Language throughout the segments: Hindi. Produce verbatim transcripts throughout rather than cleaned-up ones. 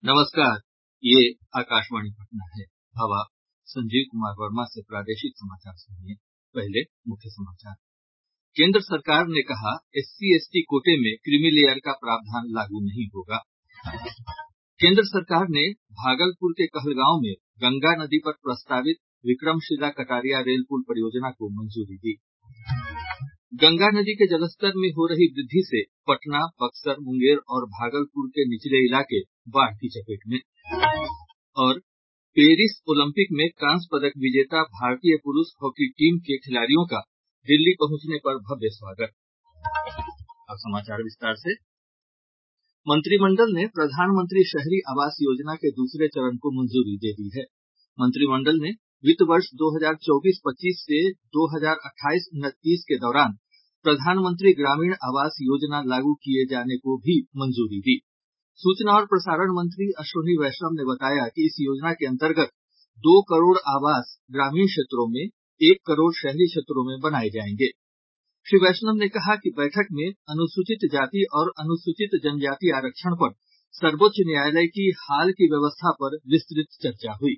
नमस्कार, ये आकाशवाणी पटना है। अब आप संजीव कुमार वर्मा से प्रादेशिक समाचार सुनिए। पहले मुख्य समाचार। केंद्र सरकार ने कहा, एससी एसटी कोटे में क्रीमी लेयर का प्रावधान लागू नहीं होगा। केंद्र सरकार ने भागलपुर के कहलगांव में गंगा नदी पर प्रस्तावित विक्रमशिला कटारिया रेल पुल परियोजना को मंजूरी दी। गंगा नदी के जलस्तर में हो रही वृद्धि से पटना, बक्सर, मुंगेर और भागलपुर के निचले इलाके बाढ़ की चपेट में। और पेरिस ओलंपिक में कांस्य पदक विजेता भारतीय पुरुष हॉकी टीम के खिलाड़ियों का दिल्ली पहुंचने पर भव्य स्वागत। अब समाचार विस्तार से। मंत्रिमंडल ने प्रधानमंत्री शहरी आवास योजना के दूसरे चरण को मंजूरी दे दी है। मंत्रिमंडल ने वित्त वर्ष दो हजार चौबीस पच्चीस से दो हजार अट्ठाईस उनतीस के दौरान प्रधानमंत्री ग्रामीण आवास योजना लागू किये जाने को भी मंजूरी दी। सूचना और प्रसारण मंत्री अश्विनी वैष्णव ने बताया कि इस योजना के अंतर्गत दो करोड़ आवास ग्रामीण क्षेत्रों में, एक करोड़ शहरी क्षेत्रों में बनाए जाएंगे। श्री वैष्णव ने कहा कि बैठक में अनुसूचित जाति और अनुसूचित जनजाति आरक्षण पर सर्वोच्च न्यायालय की हाल की व्यवस्था पर विस्तृत चर्चा हुई।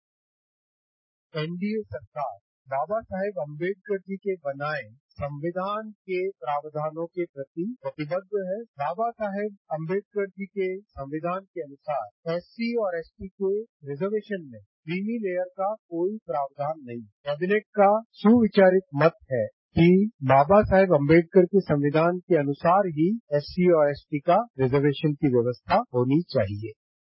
एनडीए सरकार बाबा साहेब अम्बेडकर जी के बनाए संविधान के प्रावधानों के प्रति प्रतिबद्ध है। बाबा साहेब अम्बेडकर जी के संविधान के अनुसार एससी और एसटी के रिजर्वेशन में क्रीमी लेयर का कोई प्रावधान नहीं। कैबिनेट का सुविचारित मत है कि बाबा साहेब अम्बेडकर के संविधान के अनुसार ही एससी और एसटी का रिजर्वेशन की व्यवस्था होनी चाहिए।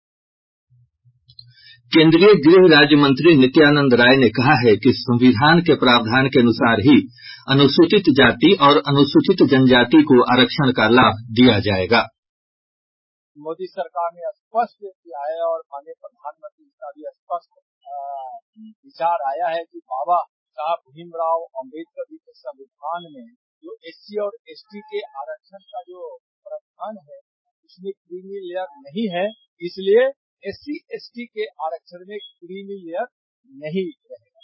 केंद्रीय गृह राज्य मंत्री नित्यानंद राय ने कहा है कि संविधान के प्रावधान के अनुसार ही अनुसूचित जाति और अनुसूचित जनजाति को आरक्षण का लाभ दिया जाएगा। मोदी सरकार ने स्पष्ट किया है और माननीय प्रधानमंत्री का भी स्पष्ट विचार आया है कि बाबा साहब भीमराव अम्बेडकर जी के संविधान में जो एससी और एसटी के आरक्षण का जो प्रावधान है उसमें क्रीमी लेयर नहीं है, इसलिए एससी एसटी के आरक्षण में क्रीमी लेयर नहीं रहेगा।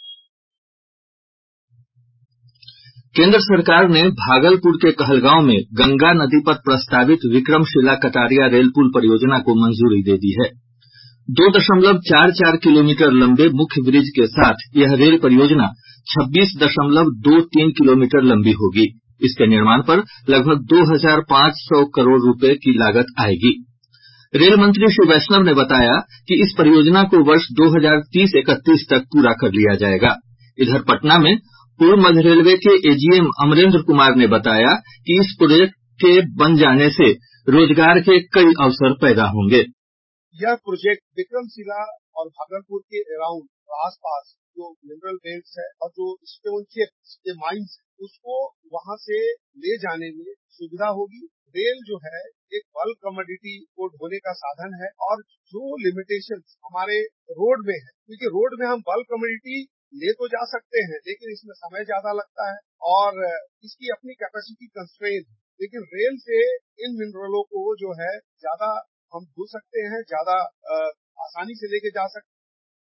केंद्र सरकार ने भागलपुर के कहलगांव में गंगा नदी पर प्रस्तावित विक्रमशिला कटारिया रेल पुल परियोजना को मंजूरी दे दी है। दो दशमलव चार चार किलोमीटर लंबे मुख्य ब्रिज के साथ यह रेल परियोजना छब्बीस दशमलव दो तीन किलोमीटर लंबी होगी। इसके निर्माण पर लगभग दो हजार पांच सौ करोड़ रुपए की लागत आएगी। रेल मंत्री श्री वैष्णव ने बताया कि इस परियोजना को वर्ष दो हजार तीस इकतीस तक पूरा कर लिया जाएगा। इधर पटना में पूर्व मध्य रेलवे के एजीएम अमरेंद्र कुमार ने बताया कि इस प्रोजेक्ट के बन जाने से रोजगार के कई अवसर पैदा होंगे। यह प्रोजेक्ट विक्रमशिला और भागलपुर के अराउंड आसपास जो मिनरल बेल्ट है और जो स्टोन चिप्स के माइंस उसको वहां से ले जाने में सुविधा होगी। रेल जो है एक बल्क कमोडिटी को ढोने का साधन है और जो लिमिटेशंस हमारे रोड में है, क्योंकि रोड में हम बल्क कमोडिटी ले तो जा सकते हैं लेकिन इसमें समय ज्यादा लगता है और इसकी अपनी कैपेसिटी कंस्ट्रेंट, लेकिन रेल से इन मिनरलों को जो है ज्यादा हम ढो सकते हैं, ज्यादा आसानी से लेके जा सकते हैं।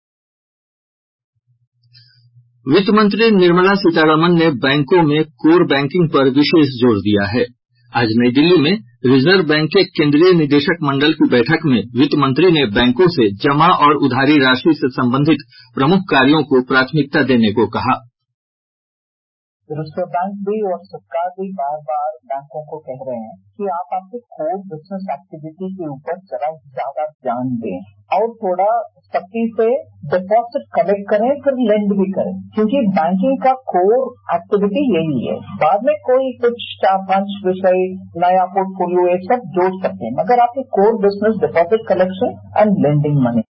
वित्त मंत्री निर्मला सीतारमण ने बैंकों में कोर बैंकिंग पर विशेष जोर दिया है। आज नई दिल्ली में रिजर्व बैंक के केंद्रीय निदेशक मंडल की बैठक में वित्त मंत्री ने बैंकों से जमा और उधारी राशि से संबंधित प्रमुख कार्यों को प्राथमिकता देने को कहा। रिजर्व बैंक भी और सरकार भी बार बार बैंकों को कह रहे हैं कि आप आपके कोर बिजनेस एक्टिविटी के ऊपर जरा ज्यादा ध्यान दें और थोड़ा सख्ती से डिपॉजिट कलेक्ट करें, फिर लेंड भी करें, क्योंकि बैंकिंग का कोर एक्टिविटी यही है। बाद में कोई कुछ चार पांच विषय नया पोर्टफोलियो ये सब जोड़ सकते हैं, मगर आपके core business deposit collection and lending money.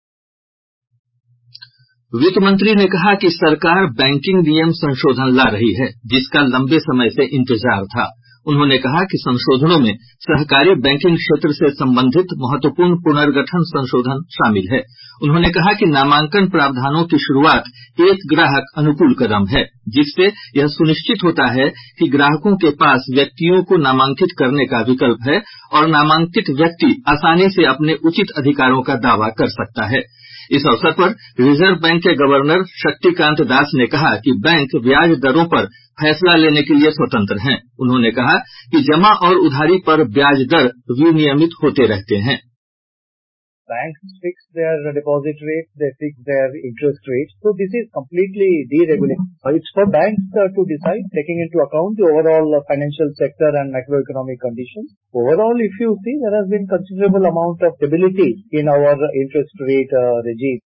वित्त मंत्री ने कहा कि सरकार बैंकिंग नियम संशोधन ला रही है, जिसका लंबे समय से इंतजार था। उन्होंने कहा कि संशोधनों में सहकारी बैंकिंग क्षेत्र से संबंधित महत्वपूर्ण पुनर्गठन संशोधन शामिल है। उन्होंने कहा कि नामांकन प्रावधानों की शुरूआत एक ग्राहक अनुकूल कदम है, जिससे यह सुनिश्चित होता है कि ग्राहकों के पास व्यक्तियों को नामांकित करने का विकल्प है और नामांकित व्यक्ति आसानी से अपने उचित अधिकारों का दावा कर सकता है। इस अवसर पर रिजर्व बैंक के गवर्नर शक्तिकांत दास ने कहा कि बैंक ब्याज दरों पर फैसला लेने के लिए स्वतंत्र हैं। उन्होंने कहा कि जमा और उधारी पर ब्याज दर विनियमित होते रहते हैं। banks fix their deposit rates, they fix their interest rates. So this is completely deregulated. It's for banks uh, to decide, taking into account the overall uh, financial sector and macroeconomic conditions. Overall, if you see, there has been considerable amount of stability in our interest rate uh, regime.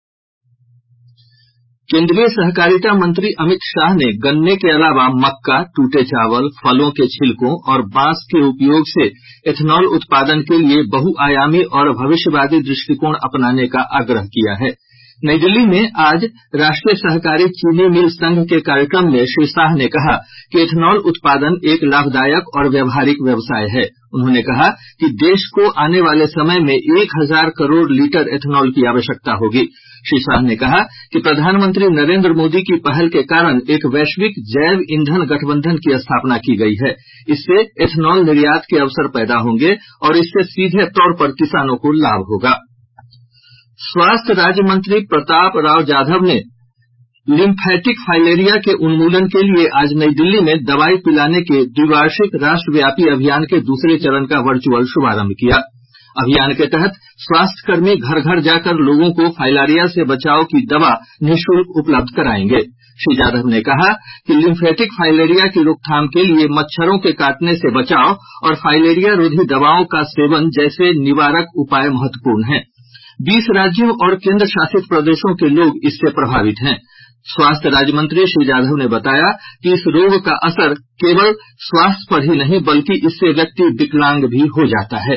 केंद्रीय सहकारिता मंत्री अमित शाह ने गन्ने के अलावा मक्का, टूटे चावल, फलों के छिलकों और बांस के उपयोग से एथेनॉल उत्पादन के लिए बहुआयामी और भविष्यवादी दृष्टिकोण अपनाने का आग्रह किया है। नई दिल्ली में आज राष्ट्रीय सहकारी चीनी मिल संघ के कार्यक्रम में श्री शाह ने कहा कि एथेनॉल उत्पादन एक लाभदायक और व्यावहारिक व्यवसाय है। उन्होंने कहा कि देश को आने वाले समय में एक हजार करोड़ लीटर एथेनॉल की आवश्यकता होगी। श्री शाह ने कहा कि प्रधानमंत्री नरेंद्र मोदी की पहल के कारण एक वैश्विक जैव ईंधन गठबंधन की स्थापना की गई है। इससे एथेनॉल निर्यात के अवसर पैदा होंगे और इससे सीधे तौर पर किसानों को लाभ होगा। स्वास्थ्य राज्य मंत्री प्रताप राव जाधव ने लिम्फेटिक फाइलेरिया के उन्मूलन के लिए आज नई दिल्ली में दवाई पिलाने के द्विवार्षिक राष्ट्रव्यापी अभियान के दूसरे चरण का वर्चुअल शुभारंभ किया। अभियान के तहत स्वास्थ्यकर्मी घर घर जाकर लोगों को फाइलेरिया से बचाव की दवा निःशुल्क उपलब्ध कराएंगे। श्री जाधव ने कहा कि लिम्फेटिक फाइलेरिया की रोकथाम के लिए मच्छरों के काटने से बचाव और फाइलेरिया रोधी दवाओं का सेवन जैसे निवारक उपाय महत्वपूर्ण हैं। बीस राज्यों और केंद्र शासित प्रदेशों के लोग इससे प्रभावित हैं। स्वास्थ्य राज्य मंत्री श्री जाधव ने बताया कि इस रोग का असर केवल स्वास्थ्य पर ही नहीं बल्कि इससे व्यक्ति विकलांग भी हो जाता है।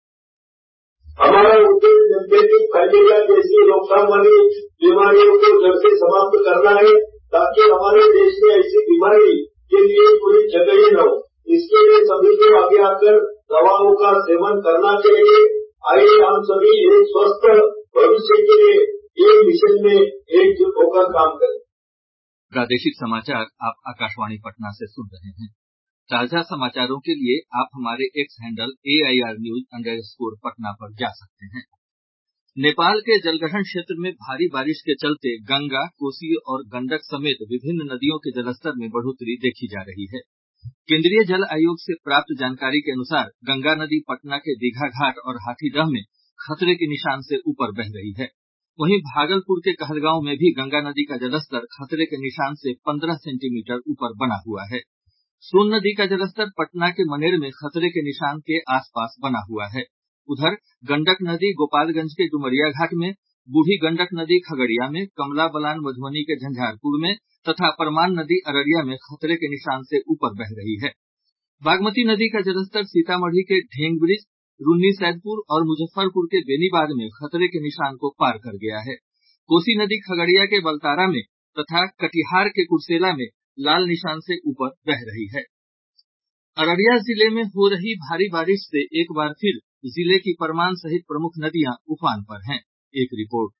हमारा उद्देश्य लिम्फेटिक फाइलेरिया जैसी रोकथाम वाली बीमारियों को जड़ से समाप्त करना है, ताकि हमारे देश में ऐसी बीमारी के लिए कोई जगह ही न हो। इसके लिए सभी को आगे आकर दवाओं का सेवन करना चाहिए। आइए हम सभी एक स्वस्थ भविष्य के लिए एक मिशन में एकजुट होकर काम करें। प्रादेशिक समाचार आप आकाशवाणी पटना से सुन रहे हैं। ताजा समाचारों के लिए आप हमारे X handle AIR news underscore Patna पर जा सकते हैं। नेपाल के जलग्रहण क्षेत्र में भारी बारिश के चलते गंगा, कोसी और गंडक समेत विभिन्न नदियों के जलस्तर में बढ़ोतरी देखी जा रही है। केंद्रीय जल आयोग से प्राप्त जानकारी के अनुसार गंगा नदी पटना के दीघा घाट और हाथीदह में खतरे के निशान से ऊपर बह रही है। वहीं भागलपुर के कहलगांव में भी गंगा नदी का जलस्तर खतरे के निशान से पंद्रह सेंटीमीटर ऊपर बना हुआ है। सोन नदी का जलस्तर पटना के मनेर में खतरे के निशान के आसपास बना हुआ है। उधर गंडक नदी गोपालगंज के डुमरिया घाट में, बूढ़ी गंडक नदी खगड़िया में, कमला बलान मधुबनी के झंझारपुर में तथा परमान नदी अररिया में खतरे के निशान से ऊपर बह रही है। बागमती नदी का जलस्तर सीतामढ़ी के ढेंग ब्रिज, रून्नी सैदपुर और मुजफ्फरपुर के बेनीबाद में खतरे के निशान को पार कर गया है। कोसी नदी खगड़िया के बलतारा में तथा कटिहार के कुर्सेला में लाल निशान से ऊपर बह रही है। अररिया जिले में हो रही भारी बारिश से एक बार फिर जिले की परमान सहित प्रमुख नदियां उफान पर हैं। एक रिपोर्ट।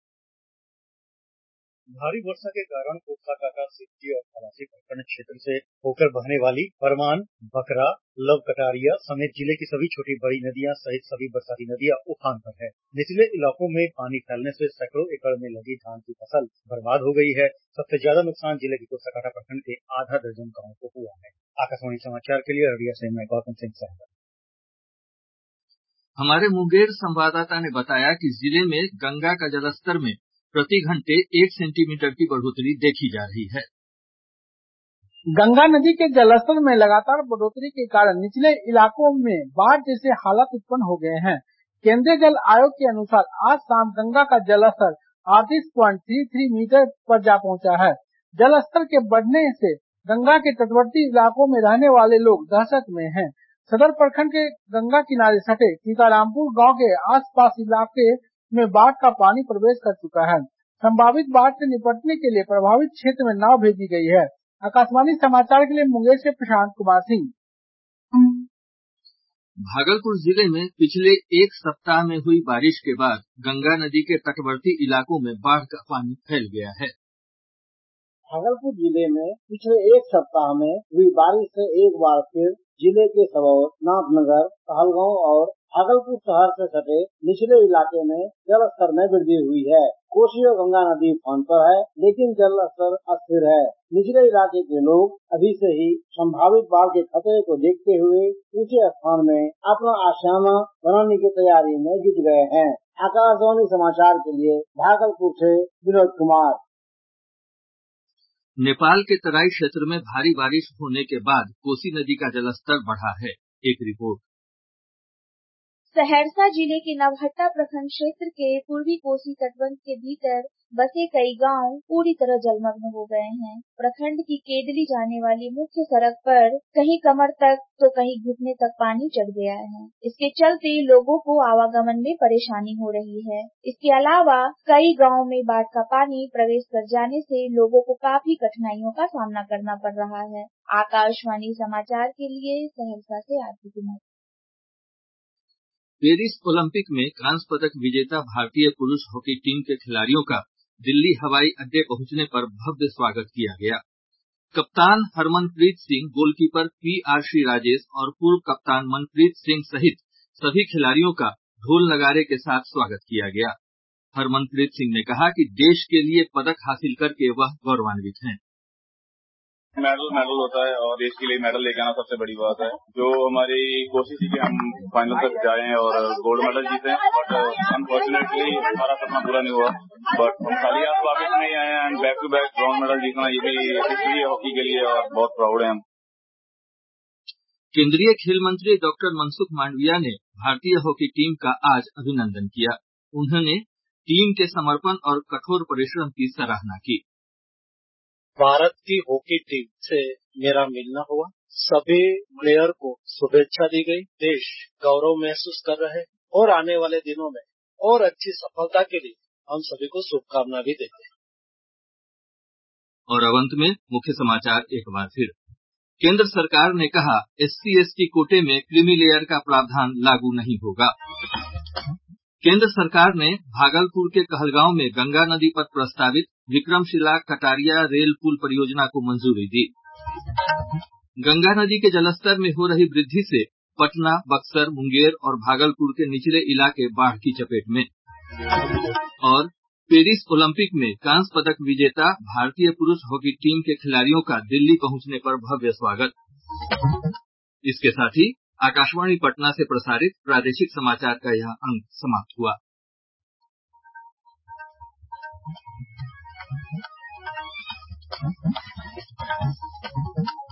भारी वर्षा के कारण कोसाकाटा, सिकटी और खलासी प्रखंड क्षेत्र से होकर बहने वाली परमान, बकरा, लव कटारिया समेत जिले की सभी छोटी बड़ी नदियां सहित सभी बरसाती नदियां उफान पर है। निचले इलाकों में पानी फैलने से सैकड़ों एकड़ में लगी धान की फसल बर्बाद हो गई है। सबसे ज्यादा नुकसान जिले के कोसाकाटा प्रखंड के आधा दर्जन गाँवों को हुआ है। आकाशवाणी समाचार के लिए अररिया से मैं गौतम सिंह सहगल। हमारे मुंगेर संवाददाता ने बताया कि जिले में गंगा का जलस्तर में प्रति घंटे एक सेंटीमीटर की बढ़ोतरी देखी जा रही है। गंगा नदी के जलस्तर में लगातार बढ़ोतरी के कारण निचले इलाकों में बाढ़ जैसे हालात उत्पन्न हो गए हैं। केंद्रीय जल आयोग के अनुसार आज शाम गंगा का जलस्तर अड़तीस पॉइंट तीन तीन मीटर पर जा पहुंचा है। जलस्तर के बढ़ने से गंगा के तटवर्ती इलाकों में रहने वाले लोग दहशत में हैं। सदर प्रखंड के गंगा किनारे सटे सीतारामपुर गांव के आसपास इलाके में बाढ़ का पानी प्रवेश कर चुका है। संभावित बाढ़ से निपटने के लिए प्रभावित क्षेत्र में नाव भेजी गई है। आकाशवाणी समाचार के लिए मुंगेर से प्रशांत कुमार सिंह। भागलपुर जिले में पिछले एक सप्ताह में हुई बारिश के बाद गंगा नदी के तटवर्ती इलाकों में बाढ़ का पानी फैल गया है। भागलपुर जिले में पिछले एक सप्ताह में हुई बारिश से एक बार फिर जिले के सबौर, नाथनगर, कहलगांव और भागलपुर शहर से सटे निचले इलाके में जल स्तर में वृद्धि हुई है। कोसी और गंगा नदी उफान पर है, लेकिन जल स्तर अस्थिर है। निचले इलाके के लोग अभी से ही संभावित बाढ़ के खतरे को देखते हुए ऊंचे स्थान में अपना आशियाना बनाने की तैयारी में जुट गए हैं। आकाशवाणी समाचार के लिए भागलपुर से विनोद कुमार। नेपाल के तराई क्षेत्र में भारी बारिश होने के बाद कोसी नदी का जलस्तर बढ़ा है। एक रिपोर्ट। सहरसा जिले के नवहट्टा प्रखंड क्षेत्र के पूर्वी कोसी तटबंध के भीतर बसे कई गांव पूरी तरह जलमग्न हो गए हैं। प्रखंड की केदली जाने वाली मुख्य सड़क पर कहीं कमर तक तो कहीं घुटने तक पानी चढ़ गया है। इसके चलते लोगों को आवागमन में परेशानी हो रही है। इसके अलावा कई गाँव में बाढ़ का पानी प्रवेश कर जाने से लोगों को काफी कठिनाइयों का सामना करना पड़ रहा है। आकाशवाणी समाचार के लिए सहरसा से आरती कुमार। पेरिस ओलंपिक में कांस्य पदक विजेता भारतीय पुरुष हॉकी टीम के खिलाड़ियों का दिल्ली हवाई अड्डे पहुंचने पर भव्य स्वागत किया गया। कप्तान Harmanpreet Singh, goalkeeper P R Rajesh और पूर्व कप्तान मनप्रीत सिंह सहित सभी खिलाड़ियों का ढोल नगाड़े के साथ स्वागत किया गया। हरमनप्रीत सिंह ने कहा कि देश के लिए पदक हासिल करके वह गौरवान्वित हैं। मेडल मेडल होता है और देश के लिए मेडल लेके आना सबसे बड़ी बात है। जो हमारी कोशिश थी कि हम फाइनल तक जाएं और गोल्ड मेडल जीतें, बट अनफॉर्चुनेटली हमारा सपना पूरा नहीं हुआ। बट हम खाली हाथ वापस नहीं आए and back to back bronze medal जीतना ये भी हिस्ट्री है हॉकी के लिए और बहुत प्राउड है हम। केंद्रीय खेल मंत्री डॉक्टर मनसुख मांडविया ने भारतीय हॉकी टीम का आज अभिनंदन किया। उन्होंने टीम के समर्पण और कठोर परिश्रम की सराहना की। भारत की हॉकी टीम से मेरा मिलना हुआ, सभी प्लेयर को शुभेच्छा दी गई। देश गौरव महसूस कर रहे हैं और आने वाले दिनों में और अच्छी सफलता के लिए हम सभी को शुभकामना भी देते हैं। और अब अंत में मुख्य समाचार एक बार फिर। केंद्र सरकार ने कहा एससी एसटी कोटे में क्रीमी लेयर का प्रावधान लागू नहीं होगा। केंद्र सरकार ने भागलपुर के कहलगांव में गंगा नदी पर प्रस्तावित विक्रमशिला कटारिया रेल पुल परियोजना को मंजूरी दी। गंगा नदी के जलस्तर में हो रही वृद्धि से पटना, बक्सर, मुंगेर और भागलपुर के निचले इलाके बाढ़ की चपेट में। और पेरिस ओलंपिक में कांस्य पदक विजेता भारतीय पुरुष हॉकी टीम के खिलाड़ियों का दिल्ली पहुंचने पर भव्य स्वागत। इसके साथ ही आकाशवाणी पटना से प्रसारित प्रादेशिक समाचार का यह अंक समाप्त हुआ। Thank you.